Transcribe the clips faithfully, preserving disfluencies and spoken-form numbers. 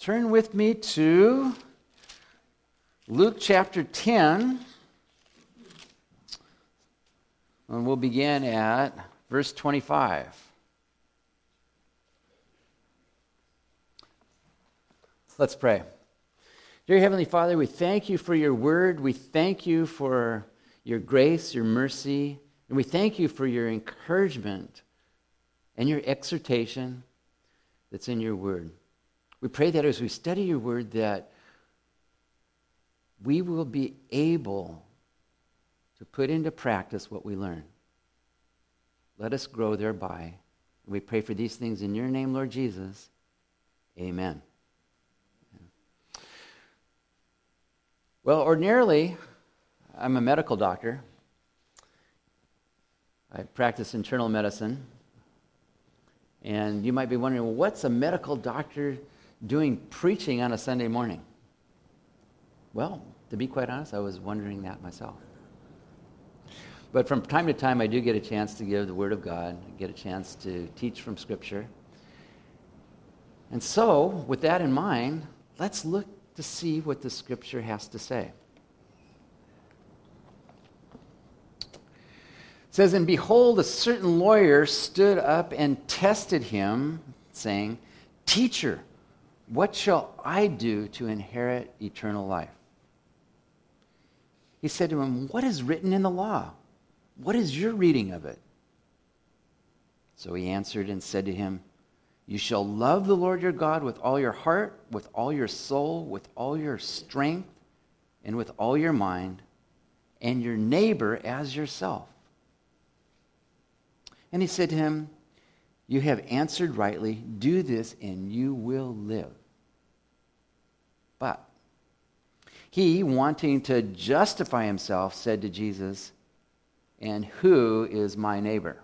Turn with me to Luke chapter ten, and we'll begin at verse twenty-five. Let's pray. Dear Heavenly Father, we thank you for your word. We thank you for your grace, your mercy, and we thank you for your encouragement and your exhortation that's in your word. We pray that as we study your word that we will be able to put into practice what we learn. Let us grow thereby. We pray for these things in your name, Lord Jesus. Amen. Well, ordinarily, I'm a medical doctor. I practice internal medicine. And you might be wondering, well, what's a medical doctor doing preaching on a Sunday morning? Well, to be quite honest, I was wondering that myself. But from time to time, I do get a chance to give the Word of God, get a chance to teach from Scripture. And so, with that in mind, let's look to see what the Scripture has to say. It says, "And behold, a certain lawyer stood up and tested him, saying, 'Teacher, what shall I do to inherit eternal life?' He said to him, 'What is written in the law? What is your reading of it?' So he answered and said to him, 'You shall love the Lord your God with all your heart, with all your soul, with all your strength, and with all your mind, and your neighbor as yourself.' And he said to him, 'You have answered rightly. Do this, and you will live.' But he, wanting to justify himself, said to Jesus, 'And who is my neighbor?'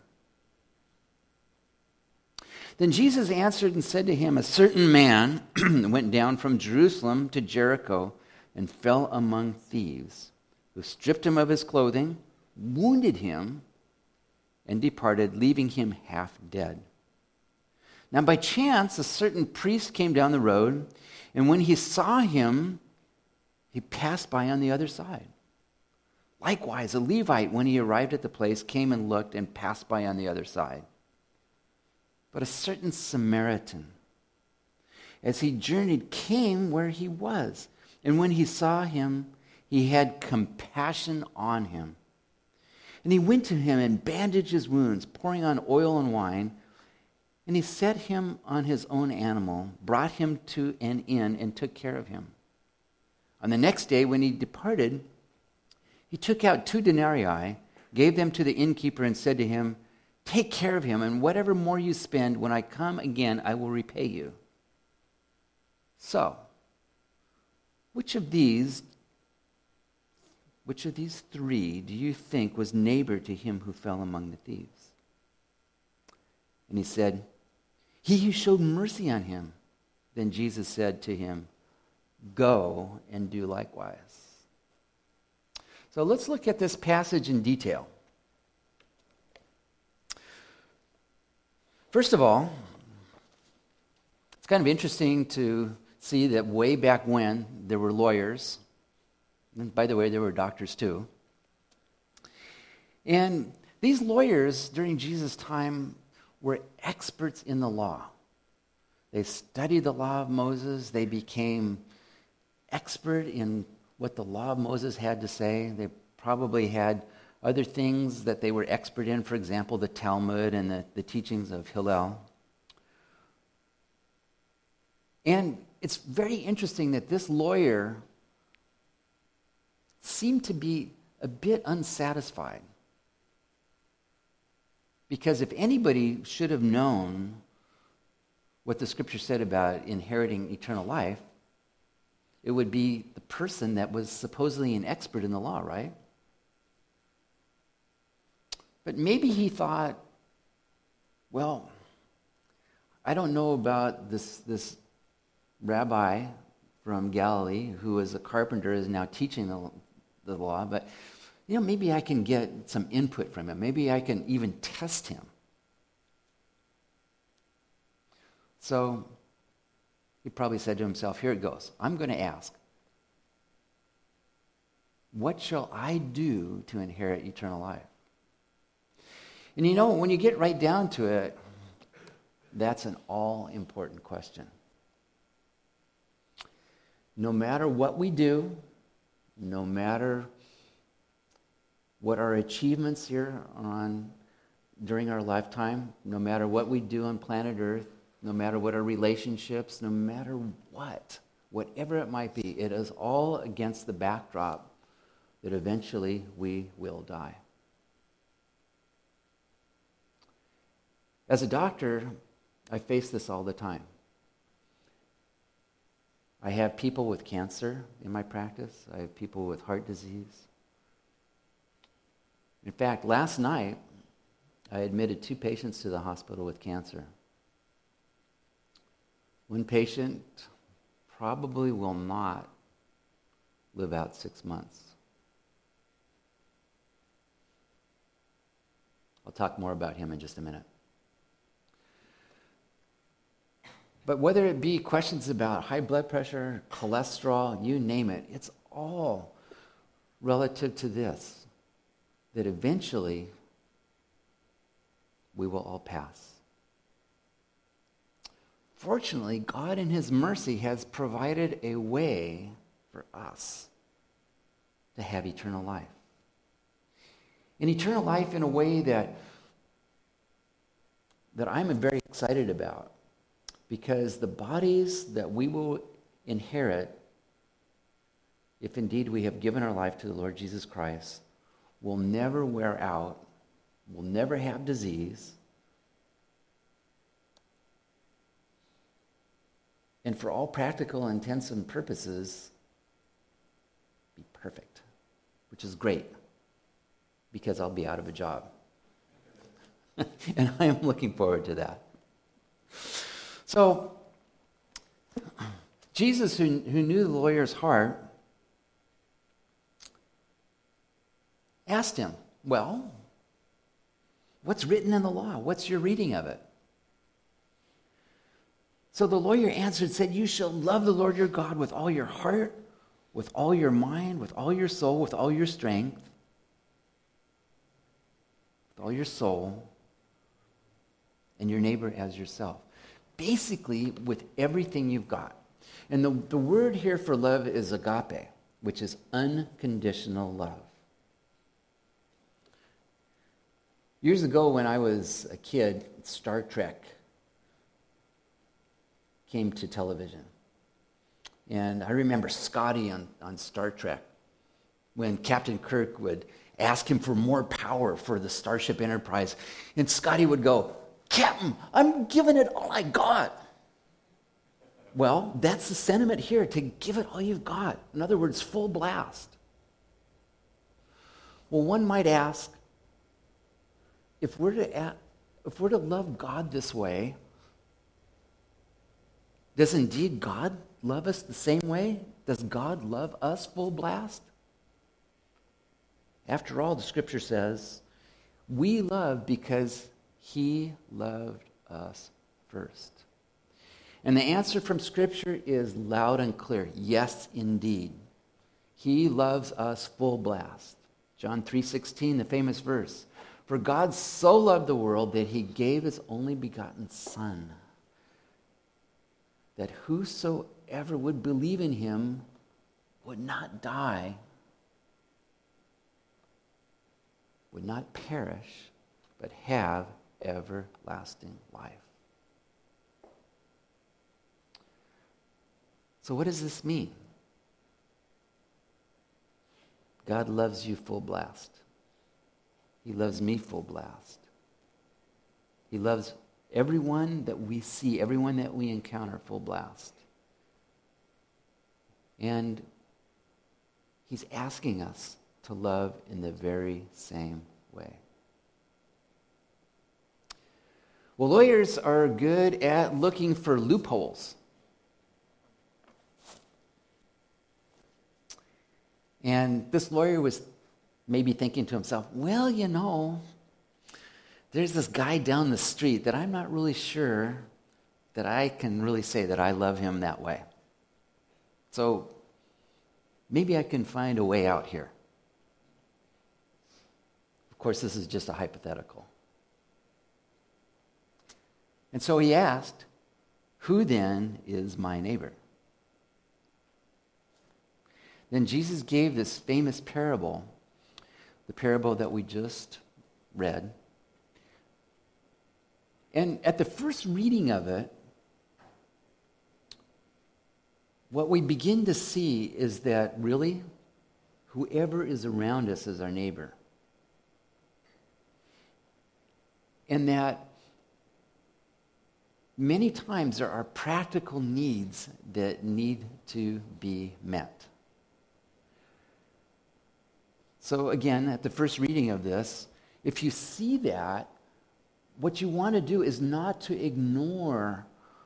Then Jesus answered and said to him, 'A certain man went down from Jerusalem to Jericho and fell among thieves, who stripped him of his clothing, wounded him, and departed, leaving him half dead. Now by chance a certain priest came down the road, and when he saw him, he passed by on the other side. Likewise, a Levite, when he arrived at the place, came and looked and passed by on the other side. But a certain Samaritan, as he journeyed, came where he was, and when he saw him, he had compassion on him. And he went to him and bandaged his wounds, pouring on oil and wine. And he set him on his own animal, brought him to an inn, and took care of him. On the next day, when he departed, he took out two denarii, gave them to the innkeeper, and said to him, 'Take care of him, and whatever more you spend, when I come again, I will repay you.' So, which of these Which of these three do you think was neighbor to him who fell among the thieves?" And he said, "He who showed mercy on him." Then Jesus said to him, "Go and do likewise." So let's look at this passage in detail. First of all, it's kind of interesting to see that way back when there were lawyers. And by the way, there were doctors too. And these lawyers during Jesus' time were experts in the law. They studied the law of Moses. They became expert in what the law of Moses had to say. They probably had other things that they were expert in, for example, the Talmud and the, the teachings of Hillel. And it's very interesting that this lawyer seemed to be a bit unsatisfied. Because if anybody should have known what the Scripture said about inheriting eternal life, it would be the person that was supposedly an expert in the law, right? But maybe he thought, well, I don't know about this, this rabbi from Galilee who is a carpenter is now teaching the the law, but you know, maybe I can get some input from him. Maybe I can even test him. So He probably said to himself, here it goes. I'm going to ask, what shall I do to inherit eternal life? And you know, when you get right down to it, that's an all-important question. No matter what we do, no matter what our achievements here on during our lifetime, no matter what we do on planet Earth, no matter what our relationships, no matter what, whatever it might be, it is all against the backdrop that eventually we will die. As a doctor, I face this all the time. I have people with cancer in my practice. I have people with heart disease. In fact, last night, I admitted two patients to the hospital with cancer. One patient probably will not live out six months. I'll talk more about him in just a minute. But whether it be questions about high blood pressure, cholesterol, you name it, it's all relative to this, that eventually we will all pass. Fortunately, God in His mercy has provided a way for us to have eternal life. And eternal life in a way that, that I'm very excited about. Because the bodies that we will inherit, if indeed we have given our life to the Lord Jesus Christ, will never wear out, will never have disease, and for all practical intents and purposes, be perfect, which is great, because I'll be out of a job. And I am looking forward to that. So, Jesus, who, who knew the lawyer's heart, asked him, well, what's written in the law? What's your reading of it? So the lawyer answered and said, you shall love the Lord your God with all your heart, with all your mind, with all your soul, with all your strength, with all your soul, and your neighbor as yourself. Basically, with everything you've got. And the, the word here for love is agape, which is unconditional love. Years ago, when I was a kid, Star Trek came to television. And I remember Scotty on, on Star Trek, when Captain Kirk would ask him for more power for the Starship Enterprise. And Scotty would go, Captain, I'm giving it all I got. Well, that's the sentiment here, to give it all you've got. In other words, full blast. Well, one might ask, if we're to, if we're to love God this way, does indeed God love us the same way? Does God love us full blast? After all, the scripture says, we love because He loved us first. And the answer from Scripture is loud and clear. Yes, indeed. He loves us full blast. John three sixteen, the famous verse. For God so loved the world that He gave His only begotten Son, that whosoever would believe in Him would not die, would not perish, but have everlasting life. So what does this mean? God loves you full blast. He loves me full blast. He loves everyone that we see, everyone that we encounter full blast. And He's asking us to love in the very same way. Well, lawyers are good at looking for loopholes. And this lawyer was maybe thinking to himself, well, you know, there's this guy down the street that I'm not really sure that I can really say that I love him that way. So maybe I can find a way out here. Of course, this is just a hypothetical. And so he asked, who then is my neighbor? Then Jesus gave this famous parable, the parable that we just read. And at the first reading of it, what we begin to see is that really, whoever is around us is our neighbor. And that many times there are practical needs that need to be met. So again, at the first reading of this, if you see that, what you want to do is not to ignore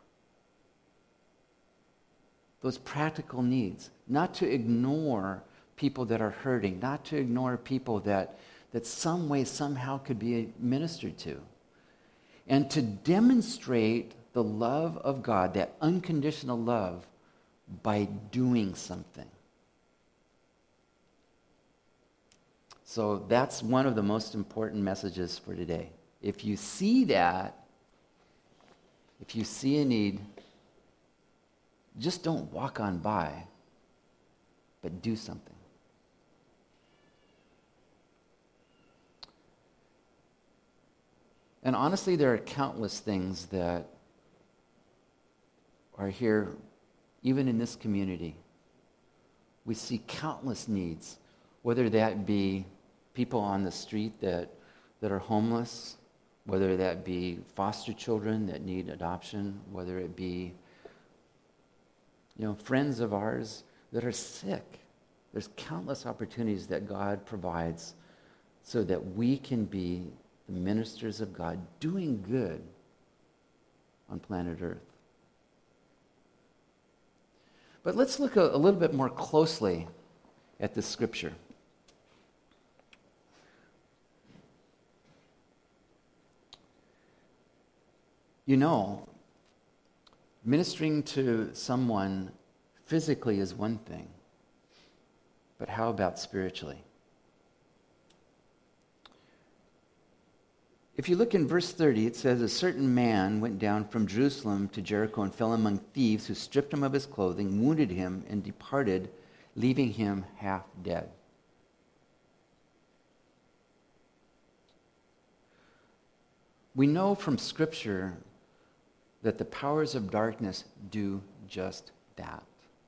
those practical needs, not to ignore people that are hurting, not to ignore people that, that some way, somehow could be ministered to. And to demonstrate the love of God, that unconditional love, by doing something. So that's one of the most important messages for today. If you see that, if you see a need, just don't walk on by, but do something. And honestly, there are countless things that are here, even in this community. We see countless needs, whether that be people on the street that, that are homeless, whether that be foster children that need adoption, whether it be you know, friends of ours that are sick. There's countless opportunities that God provides so that we can be the ministers of God doing good on planet Earth. But let's look a, a little bit more closely at this scripture. You know, ministering to someone physically is one thing, but how about spiritually? If you look in verse thirty, it says, a certain man went down from Jerusalem to Jericho and fell among thieves who stripped him of his clothing, wounded him, and departed, leaving him half dead. We know from Scripture that the powers of darkness do just that.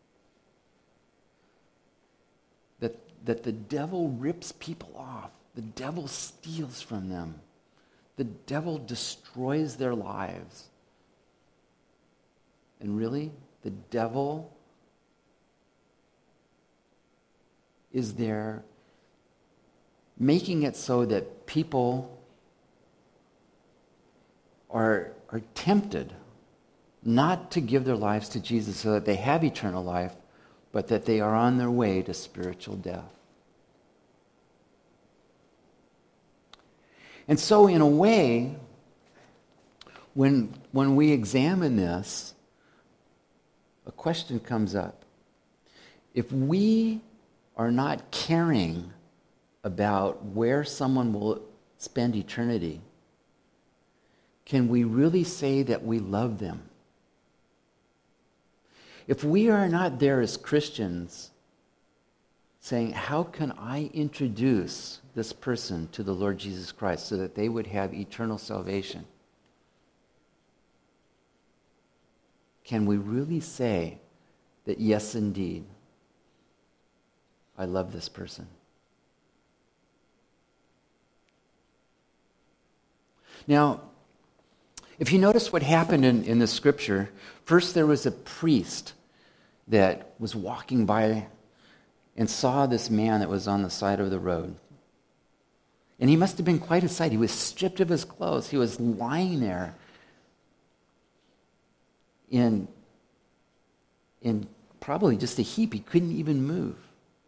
That, that the devil rips people off. The devil steals from them. The devil destroys their lives. And really, the devil is there making it so that people are, are tempted not to give their lives to Jesus so that they have eternal life, but that they are on their way to spiritual death. And so in a way, when, when we examine this, a question comes up. If we are not caring about where someone will spend eternity, can we really say that we love them? If we are not there as Christians saying, how can I introduce this person to the Lord Jesus Christ so that they would have eternal salvation? Can we really say that, yes, indeed, I love this person? Now, if you notice what happened in, in the scripture, first there was a priest that was walking by and saw this man that was on the side of the road. And he must have been quite a sight. He was stripped of his clothes. He was lying there in, in probably just a heap. He couldn't even move.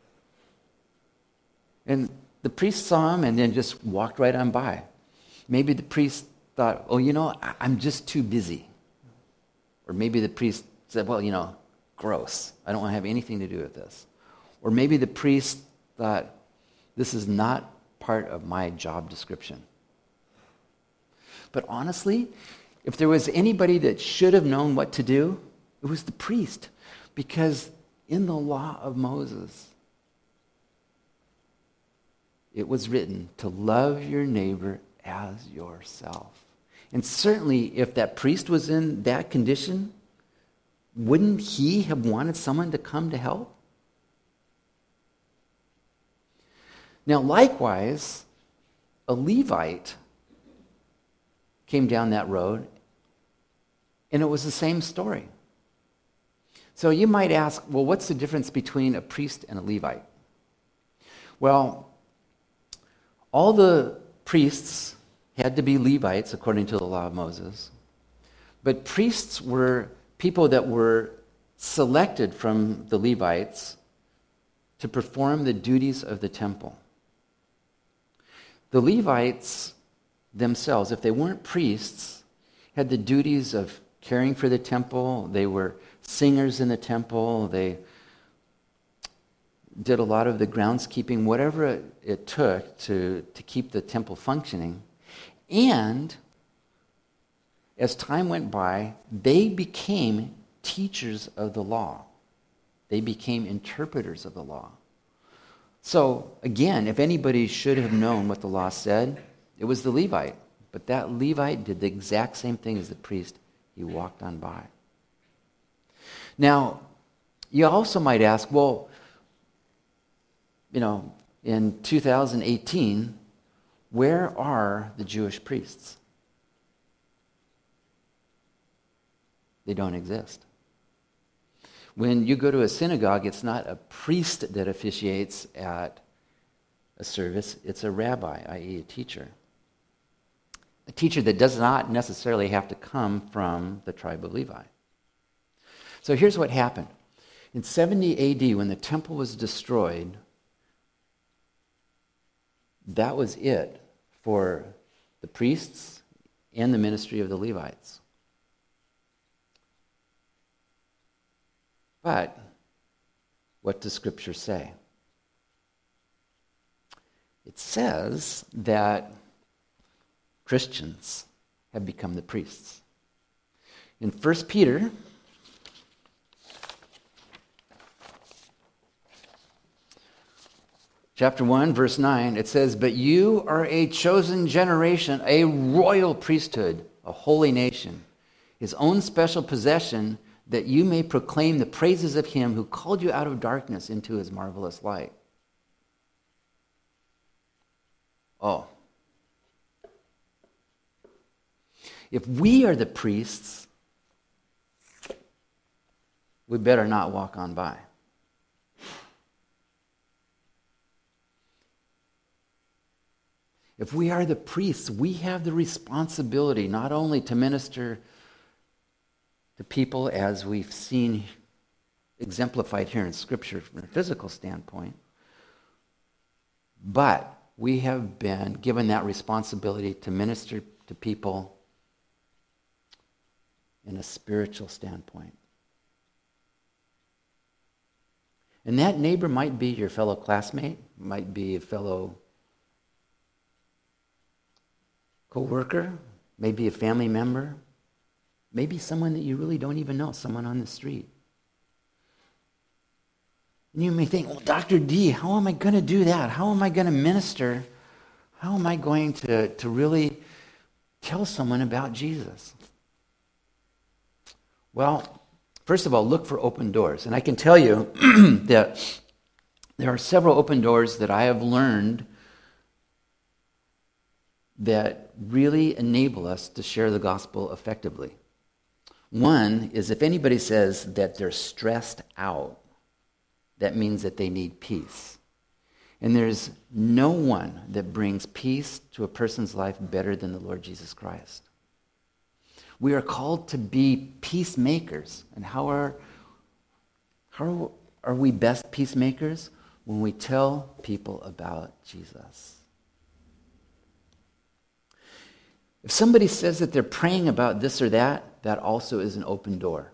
And the priest saw him and then just walked right on by. Maybe the priest thought, oh, you know, I'm just too busy. Or maybe the priest said, well, you know, gross. I don't want to have anything to do with this. Or maybe the priest thought, this is not part of my job description. But honestly, if there was anybody that should have known what to do, it was the priest. Because in the law of Moses, it was written to love your neighbor as yourself. And certainly, if that priest was in that condition, wouldn't he have wanted someone to come to help? Now, likewise, a Levite came down that road, and it was the same story. So you might ask, well, what's the difference between a priest and a Levite? Well, all the priests had to be Levites according to the law of Moses, but priests were people that were selected from the Levites to perform the duties of the temple. The Levites themselves, if they weren't priests, had the duties of caring for the temple. They were singers in the temple. They did a lot of the groundskeeping, whatever it, it took to, to keep the temple functioning. And as time went by, they became teachers of the law. They became interpreters of the law. So, again, if anybody should have known what the law said, it was the Levite. But that Levite did the exact same thing as the priest. He walked on by. Now, you also might ask, well, you know, in two thousand eighteen, where are the Jewish priests? They don't exist. When you go to a synagogue, it's not a priest that officiates at a service, it's a rabbi, that is a teacher. A teacher that does not necessarily have to come from the tribe of Levi. So here's what happened. In seventy A D, when the temple was destroyed, that was it for the priests and the ministry of the Levites. But what does Scripture say? It says that Christians have become the priests. In First Peter, chapter one, verse nine, it says, "But you are a chosen generation, a royal priesthood, a holy nation, his own special possession, that you may proclaim the praises of him who called you out of darkness into his marvelous light." Oh. If we are the priests, we better not walk on by. If we are the priests, we have the responsibility not only to minister to people as we've seen exemplified here in Scripture from a physical standpoint, but we have been given that responsibility to minister to people in a spiritual standpoint. And that neighbor might be your fellow classmate, might be a fellow co-worker, maybe a family member, maybe someone that you really don't even know, someone on the street. And you may think, well, Doctor D, how am I going to do that? How am I going to minister? How am I going to, to really tell someone about Jesus? Well, first of all, look for open doors. And I can tell you that there are several open doors that I have learned that really enable us to share the gospel effectively. One is if anybody says that they're stressed out, that means that they need peace. And there's no one that brings peace to a person's life better than the Lord Jesus Christ. We are called to be peacemakers. And how are, how are we best peacemakers? When we tell people about Jesus. If somebody says that they're praying about this or that, that also is an open door.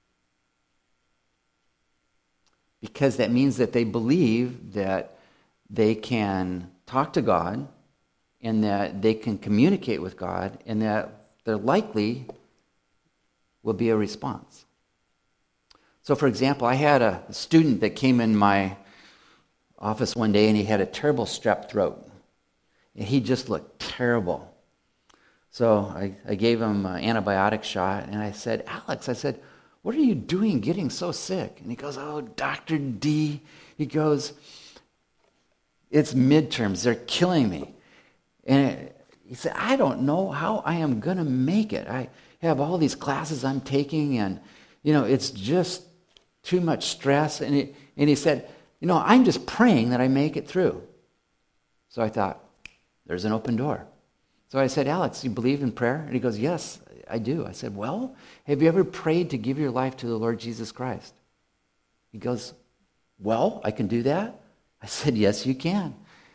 Because that means that they believe that they can talk to God and that they can communicate with God and that there likely will be a response. So, for example, I had a student that came in my office one day and he had a terrible strep throat. And he just looked terrible. So I, I gave him an antibiotic shot and I said, Alex, I said, what are you doing getting so sick? And he goes, oh, Doctor D. He goes, it's midterms. They're killing me. And it, he said, I don't know how I am going to make it. I have all these classes I'm taking and, you know, it's just too much stress. And he, and he said, you know, I'm just praying that I make it through. So I thought, there's an open door. So I said, Alex, you believe in prayer? And he goes, yes, I do. I said, well, have you ever prayed to give your life to the Lord Jesus Christ? He goes, well, I can do that? I said, yes, you can.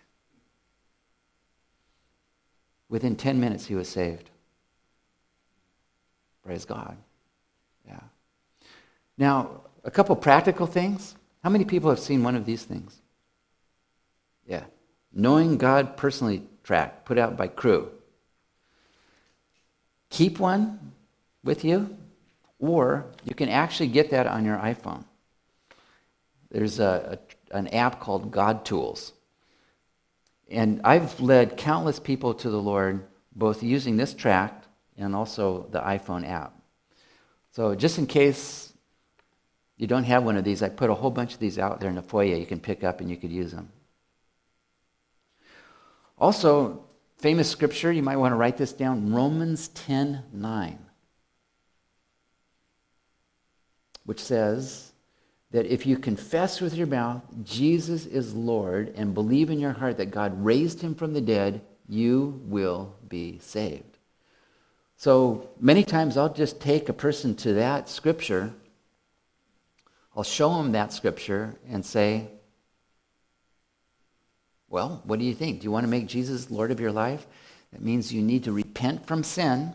Within ten minutes, he was saved. Praise God. Yeah. Now, a couple practical things. How many people have seen one of these things? Yeah. Knowing God Personally tract, put out by Cru. Keep one with you, or you can actually get that on your iPhone. There's a, a, an app called God Tools. And I've led countless people to the Lord, both using this tract and also the iPhone app. So just in case you don't have one of these, I put a whole bunch of these out there in the foyer you can pick up and you could use them. Also, famous scripture, you might want to write this down, Romans ten nine, which says that if you confess with your mouth Jesus is Lord and believe in your heart that God raised him from the dead, you will be saved. So many times I'll just take a person to that scripture, I'll show them that scripture and say, well, what do you think? Do you want to make Jesus Lord of your life? That means you need to repent from sin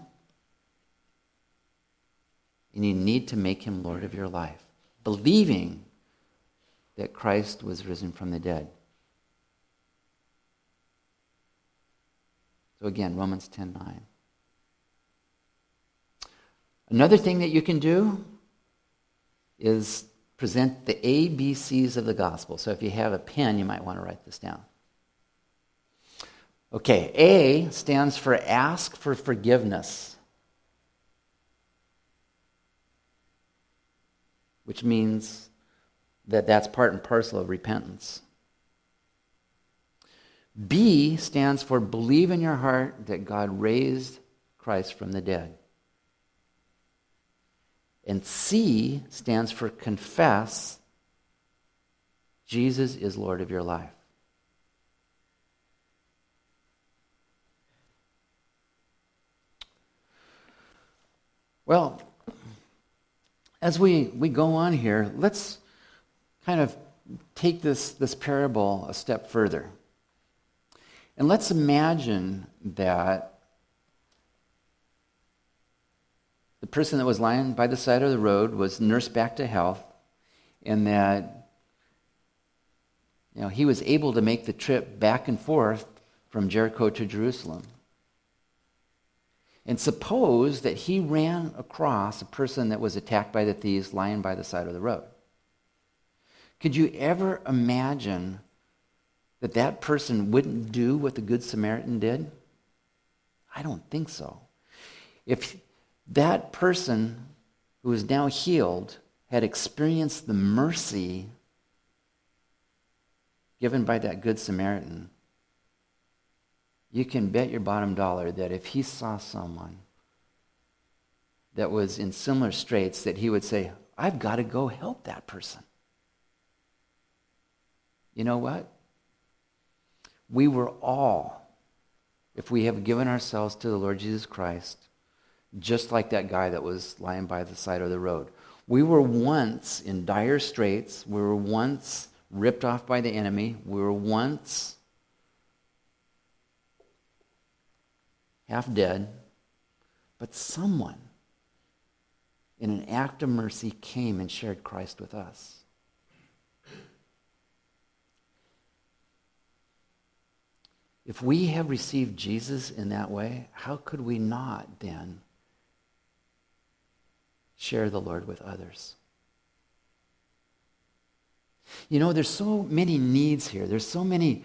and you need to make him Lord of your life, believing that Christ was risen from the dead. So again, Romans ten nine. Another thing that you can do is present the A B Cs of the gospel. So if you have a pen, you might want to write this down. Okay, A stands for ask for forgiveness, which means that that's part and parcel of repentance. B stands for believe in your heart that God raised Christ from the dead. And C stands for confess Jesus is Lord of your life. Well, as we, we go on here, let's kind of take this, this parable a step further. And let's imagine that the person that was lying by the side of the road was nursed back to health, and that, you know, he was able to make the trip back and forth from Jericho to Jerusalem. And suppose that he ran across a person that was attacked by the thieves lying by the side of the road. Could you ever imagine that that person wouldn't do what the Good Samaritan did? I don't think so. If that person who is now healed had experienced the mercy given by that Good Samaritan, you can bet your bottom dollar that if he saw someone that was in similar straits, that he would say, I've got to go help that person. You know what? We were all, if we have given ourselves to the Lord Jesus Christ, just like that guy that was lying by the side of the road. We were once in dire straits. We were once ripped off by the enemy. We were once half dead. But someone in an act of mercy, came and shared Christ with us. If we have received Jesus in that way, how could we not then share the Lord with others? You know, there's so many needs here. There's so many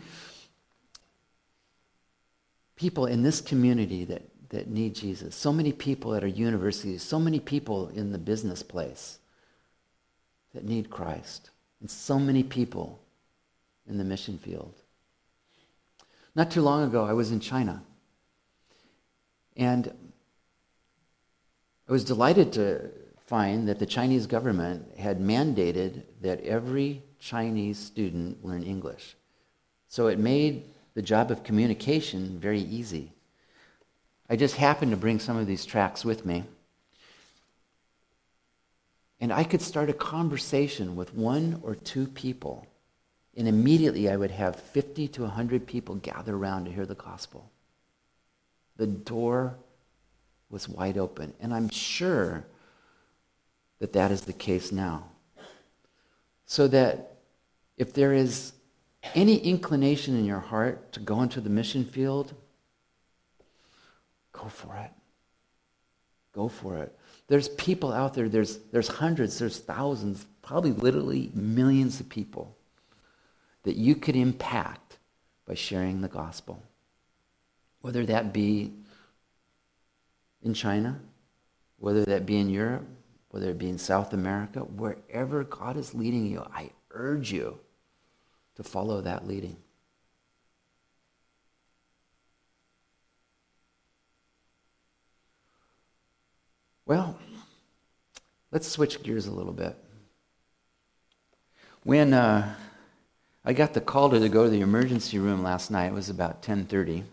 people in this community that, that need Jesus. So many people at our universities. So many people in the business place that need Christ. And so many people in the mission field. Not too long ago, I was in China. And I was delighted to find that the Chinese government had mandated that every Chinese student learn English. So it made the job of communication very easy. I just happened to bring some of these tracts with me. And I could start a conversation with one or two people, and immediately I would have fifty to one hundred people gather around to hear the gospel. The door was wide open, and I'm sure that that is the case now. So that if there is any inclination in your heart to go into the mission field, go for it. Go for it. There's people out there, there's, there's hundreds, there's thousands, probably literally millions of people that you could impact by sharing the gospel. Whether that be in China, whether that be in Europe, whether it be in South America, wherever God is leading you, I urge you to follow that leading. Well, let's switch gears a little bit. When uh, I got the call to go to the emergency room last night, it was about ten thirty.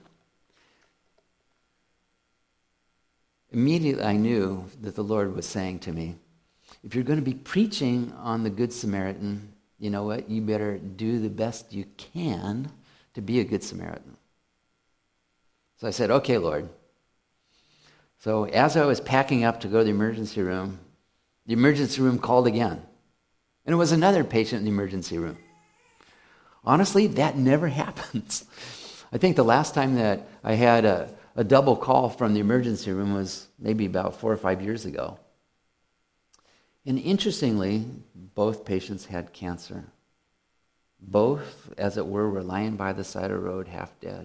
Immediately I knew that the Lord was saying to me, if you're going to be preaching on the Good Samaritan, you know what? You better do the best you can to be a Good Samaritan. So I said, okay, Lord. So as I was packing up to go to the emergency room, the emergency room called again. And it was another patient in the emergency room. Honestly, that never happens. I think the last time that I had a, a double call from the emergency room was maybe about four or five years ago. And interestingly, both patients had cancer. Both, as it were, were lying by the side of the road, half dead.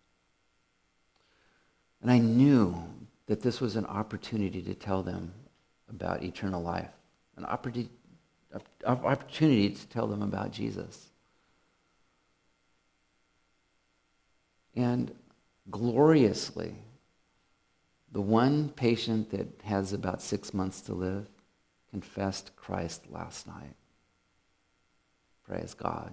And I knew that this was an opportunity to tell them about eternal life, an opportunity, opportunity to tell them about Jesus. And gloriously, the one patient that has about six months to live confessed Christ last night. Praise God.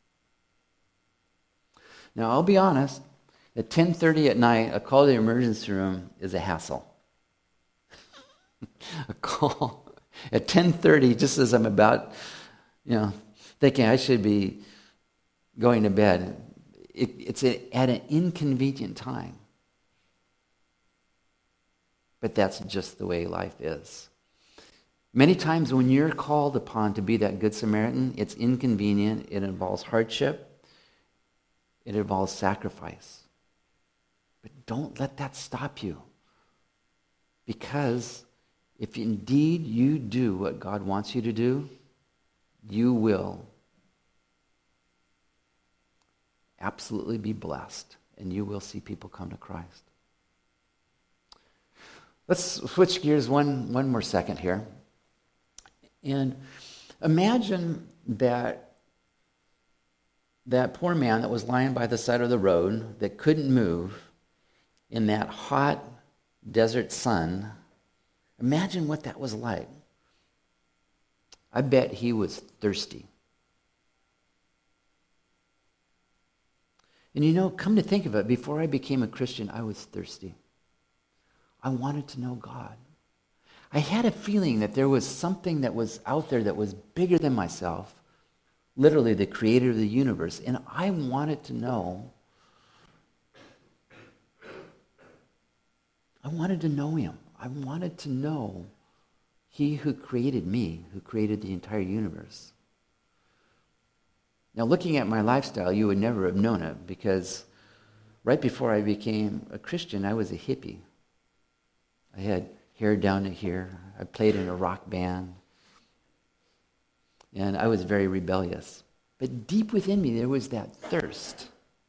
Now, I'll be honest, at ten thirty at night, a call to the emergency room is a hassle. A call at ten thirty, just as I'm about, you know, thinking I should be going to bed. It, it's a, at an inconvenient time. But that's just the way life is. Many times when you're called upon to be that Good Samaritan, it's inconvenient, it involves hardship, it involves sacrifice. But don't let that stop you. Because if indeed you do what God wants you to do, you will absolutely be blessed, and you will see people come to Christ. Let's switch gears one, one more second here. And imagine that that poor man that was lying by the side of the road that couldn't move in that hot desert sun. Imagine what that was like. I bet he was thirsty. And you know, come to think of it, before I became a Christian, I was thirsty. I wanted to know God. I had a feeling that there was something that was out there that was bigger than myself, literally the creator of the universe, and I wanted to know. I wanted to know him. I wanted to know He who created me, who created the entire universe. Now, looking at my lifestyle, you would never have known it, because right before I became a Christian, I was a hippie. I had hair down to here. I played in a rock band. And I was very rebellious. But deep within me, there was that thirst.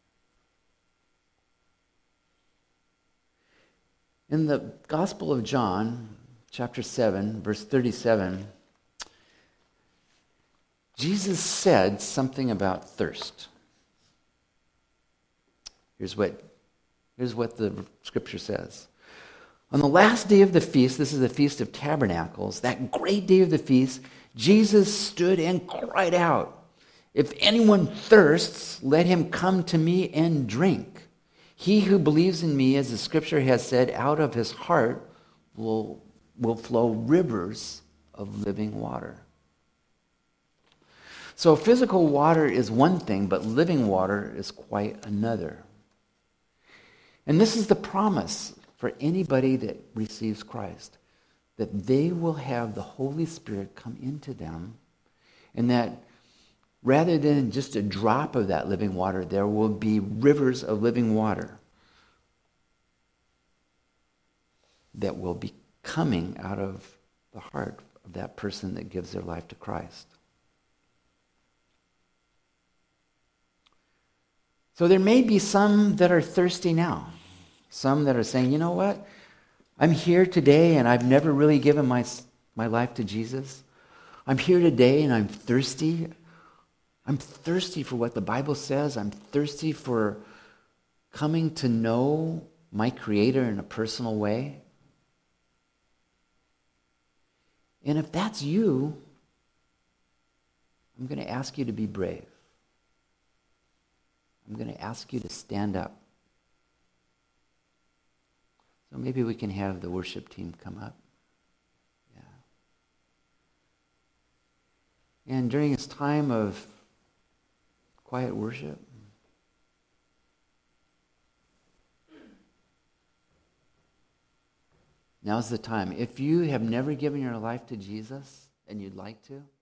In the Gospel of John, chapter seven, verse thirty-seven, Jesus said something about thirst. Here's what, here's what the scripture says. On the last day of the feast, this is the Feast of Tabernacles, that great day of the feast, Jesus stood and cried out, "If anyone thirsts, let him come to me and drink. He who believes in me, as the scripture has said, out of his heart will, will flow rivers of living water." So physical water is one thing, but living water is quite another. And this is the promise for anybody that receives Christ, that they will have the Holy Spirit come into them, and that rather than just a drop of that living water, there will be rivers of living water that will be coming out of the heart of that person that gives their life to Christ. So there may be some that are thirsty now. Some that are saying, you know what? I'm here today and I've never really given my, my life to Jesus. I'm here today and I'm thirsty. I'm thirsty for what the Bible says. I'm thirsty for coming to know my Creator in a personal way. And if that's you, I'm going to ask you to be brave. I'm going to ask you to stand up. So maybe we can have the worship team come up. Yeah. And during this time of quiet worship, now's the time. If you have never given your life to Jesus and you'd like to,